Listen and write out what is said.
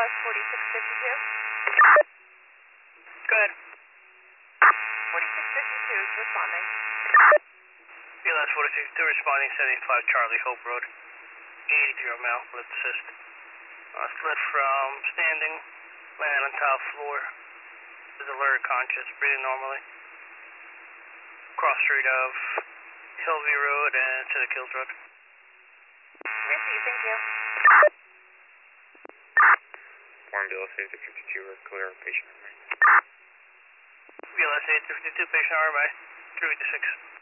BLS 4652. Go ahead. 4652 is responding. BLS 4652 responding 75 Charlie Hope Road. 80 mile, lift assist. Split from standing, land on top floor. Is alert, conscious, breathing normally. Cross street of Hillview Road and to the Kills Road. Receive, thank you. Form BLS 8252, we're clear patient. BLS 8252, patient RMI, 3 to 6.